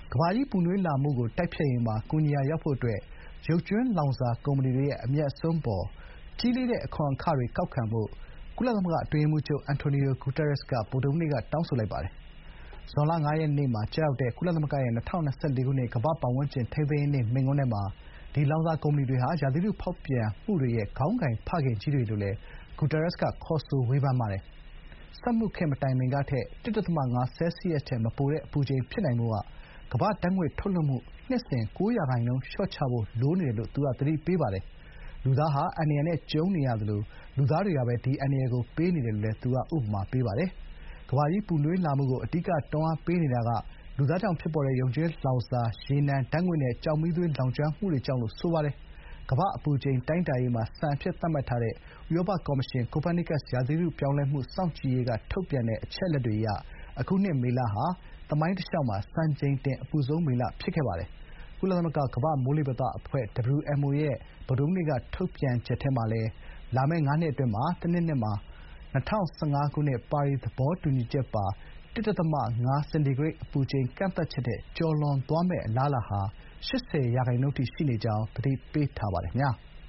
ကမ္ဘာကြီးပူနွေးလာမှုကိုတိုက်ဖျက်ရေးမှာကူညီရာရောက်ဖို့အတွက် ရုပ်ကြွင်းလောင်စာကုမ္ပဏီတွေရဲ့အမြတ်အစွန်းအပေါ်ကြီးလေးတဲ့အခွန်အခတွေကောက်ခံဖို့ ကုလသမဂ္ဂအတွင်းရေးမှူးချုပ် Antonio Guterres က ဗုဒ္ဓဟူးနေ့က တောင်းဆိုလိုက်ပါတယ်။ ဇွန်လ ၅ ရက်နေ့မှာကျရောက်တဲ့ ကုလသမဂ္ဂရဲ့ ၂၀၂၄ ခုနှစ် ကမ္ဘာ့ပတ်ဝန်းကျင်ထိန်းသိမ်းရေးနေ့မိန့်ခွန်းထဲမှာ ဒီလောင်စာကုမ္ပဏီတွေဟာ ရာသီဥတုဖောက်ပြန်မှုတွေရဲ့ ခေါင်းကိုင်ဖခင်ကြီးတွေလို့လည်း Guterres က ခေါ်ဆိုဝေဖန်ပါတယ်။ စက်မှုခေတ်မတိုင်မီကထက် ၁.၅ ဆဲလ်စီးယပ်စ်ထက်မပိုတဲ့အပူချိန်ဖြစ်နိုင်ဖို့က ကမ္ဘာ့ဓာတ်ငွေ့ထုတ်လွှတ်မှု နှစ်စဉ် ၉% လျှော့ချဖို့လိုနေတယ်လို့ သူက သတိပေးပါတယ်။ လူသားဟာ အန္တရာယ်နဲ့ကြုံနေရသလို လူသားတွေကပဲ ဒီအန္တရာယ်ကိုပေးနေတယ်လို့လည်း သူက ဥပမာပေးပါတယ်။ ကမ္ဘာကြီးပူနွေးလာမှုကိုအဓိကတွန်းအားပေးနေတာက လူသားကြောင့်ဖြစ်ပေါ်တဲ့ ရုပ်ကြွင်းလောင်စာ၊ ရေနံ၊ ဓာတ်ငွေ့နဲ့ ကျောက်မီးသွေးလောင်ကျွမ်းမှုတွေကြောင့်လို့ဆိုပါတယ်။ ကမ္ဘာ့အပူချိန်တိုင်းတာရေးမှာ စံအဖြစ်သတ်မှတ်ထားတဲ့ ဥရောပကော်မရှင် Copernicus ရာသီဥတုပြောင်းလဲမှုစောင့်ကြည့်ရေးကထုတ်ပြန်တဲ့အချက်အလက်တွေအရ အခုနှစ်မေလဟာ သမိုင်းတလျှောက်မှာ စံချိန်တင်အပူဆုံးမေလဖြစ်ခဲ့ပါတယ်။ ကုလသမဂ္ဂကမ္ဘာ့မိုးလေဝသအဖွဲ့ WMO ရဲ့ ဗုဒ္ဓဟူးနေ့ကထုတ်ပြန်ချက်ထဲမှာလည်း လာမယ့် ၅ နှစ်အတွင်း တနှစ်မှာ ၂၀၁၅ ခုနှစ် ပါရီသဘောတူညီချက်ပါ ၁.၅ စင်တီဂရိတ်အပူချိန်ကန့်သတ်ချက်ထက်ကျော်လွန်သွားမယ့်အလားအလာဟာ ၈၀% ထိရှိနေကြောင်း သတိပေးထားပါတယ်။